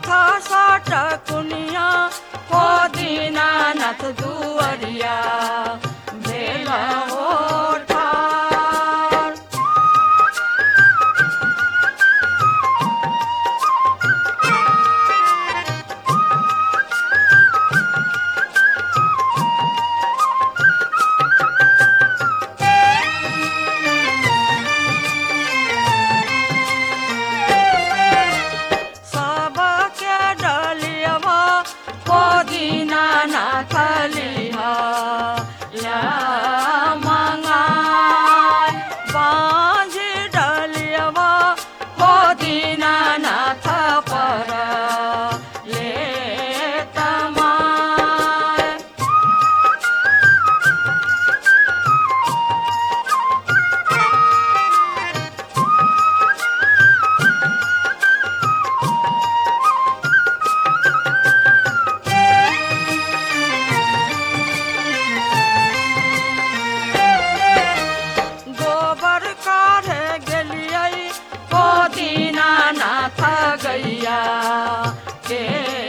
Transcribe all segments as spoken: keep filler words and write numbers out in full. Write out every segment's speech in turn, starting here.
था साट कुनिया हो दीनानाथ दुअरिया भेला हो ठार। सबके डलियवा हो दीनानाथ लिहा या मंगाय। बांझी डलियवा हो दीनानाथ पर ले तमाय। गोबर काढ़े गेलियै हो दीनानाथ गैया के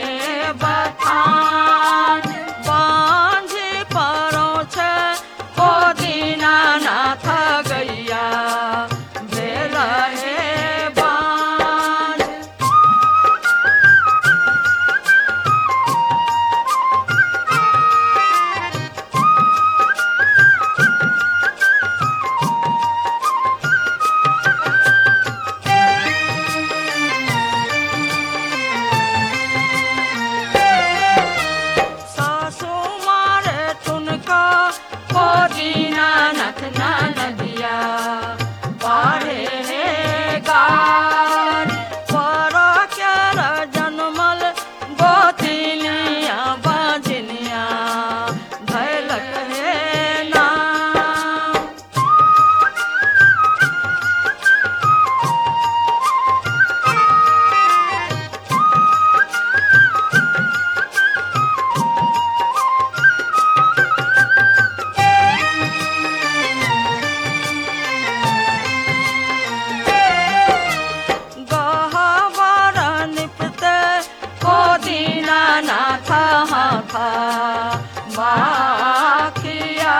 बथान। बांझी पड़ो छै हो दीनानाथ गैया भेल हे बाँझ। सासू मारे तुनका हो दीनानाथ नदिया पारे हे गार। पर केर जनमल गोतिनिया बांझनिया भैलक हे नाम। गहवर निपते हो दीनानाथ हाथ बाखिया।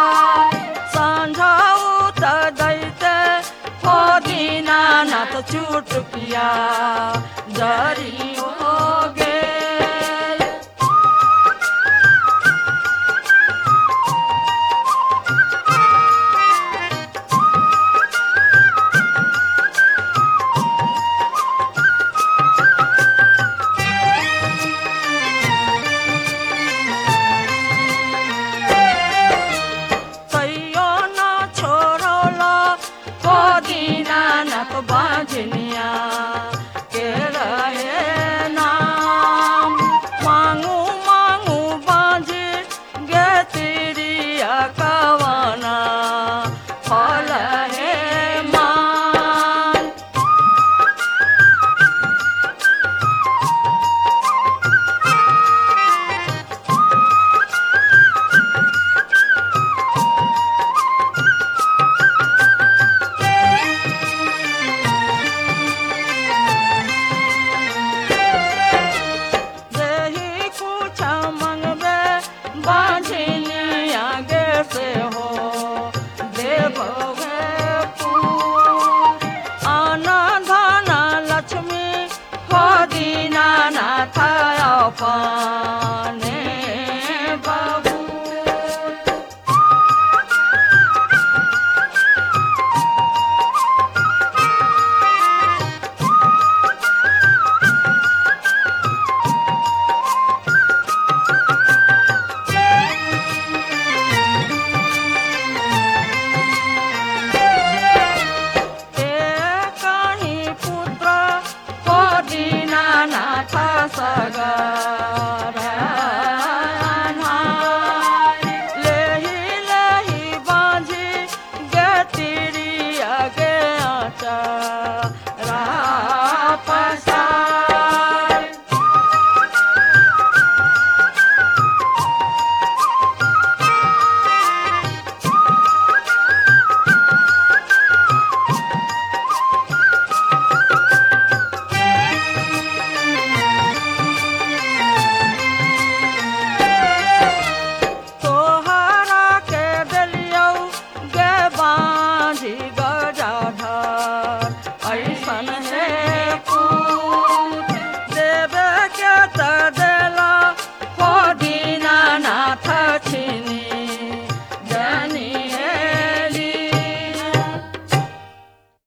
संझौत दैते हो दीनानाथ चुटकिया जरी हो गेल। तैयो न छोड़ला हो दीनानाथ बांझनिया के रहे नाम। मांगू मांगू बांझी गे तिरिया कवना फल हे मान। देहि कुछ मंगबे बांझनिया गे से हो देबोगे फूल। अन्न धन लक्ष्मी हो दीनानाथ अपने बाबू।